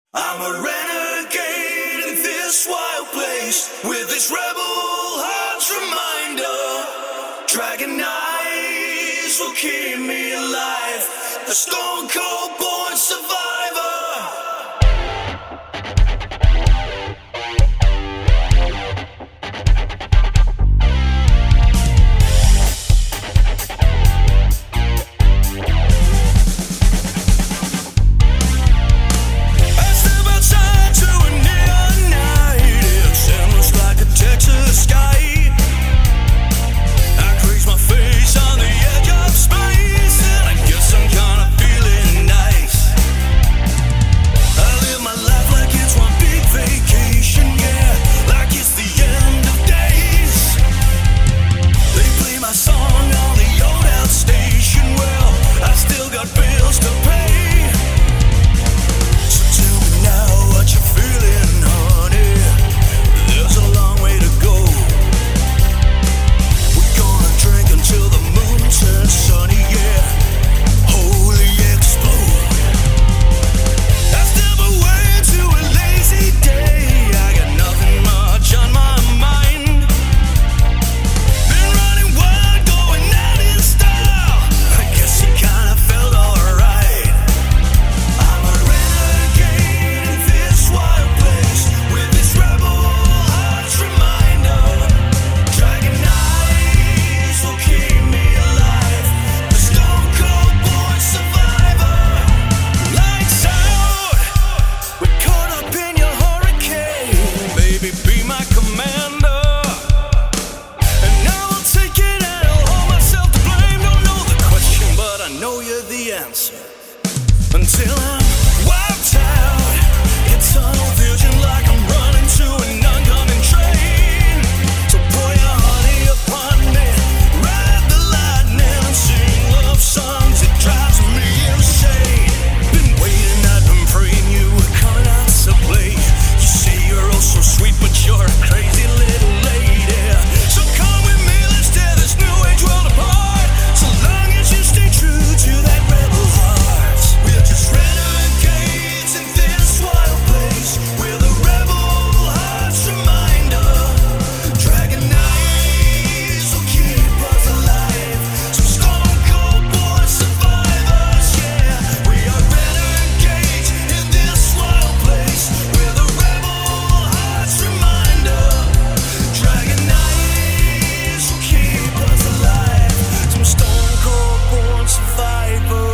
I'm a renegade in this wild place, with this rebel heart's reminder. Dragon eyes will keep me alive, a stone cold born survivor. Until I'm wiped out, get tunnel vision like I'm running to an oncoming train. So pour your honey upon me, ride the lightning and sing love songs. It drives me insane. Been waiting, I've been praying you were coming out to play. You say you're oh so sweet, but you're a crazy little lady. So come with me, let's tear this new age world apart. So long as you stay true to that rebel heart. We're just renegades in this wild place, with a rebel heart's reminder. Dragon eyes will keep us alive, some stone cold born survivors. Yeah, we are renegades in this wild place, with a rebel heart's reminder. Dragon eyes will keep us alive, some stone cold born survivors.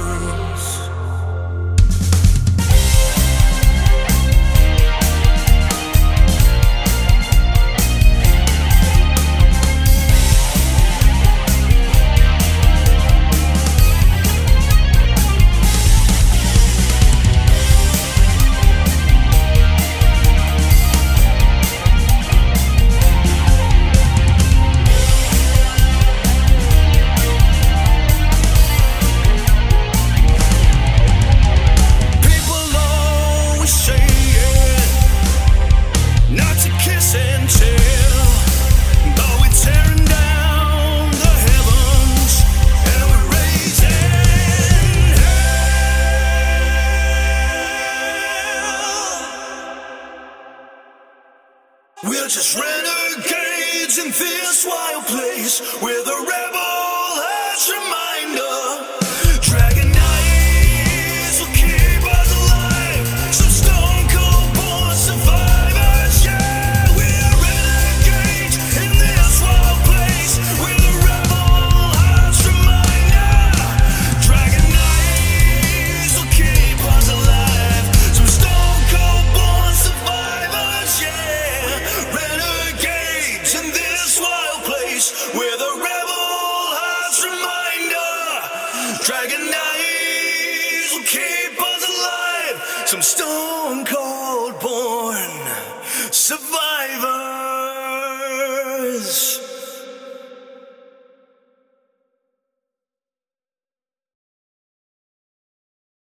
We're just renegades in this wild place, with a rebel heart's reminder. Dragon eyes will keep us alive, some stone cold born survivors. Yeah, we're renegades in this wild place, with a rebel heart's reminder. Dragon eyes will keep us alive, some stone cold born survivors. Yeah, renegades in this wild place, with a rebel heart's reminder. Dragon eyes will keep us alive, some stone cold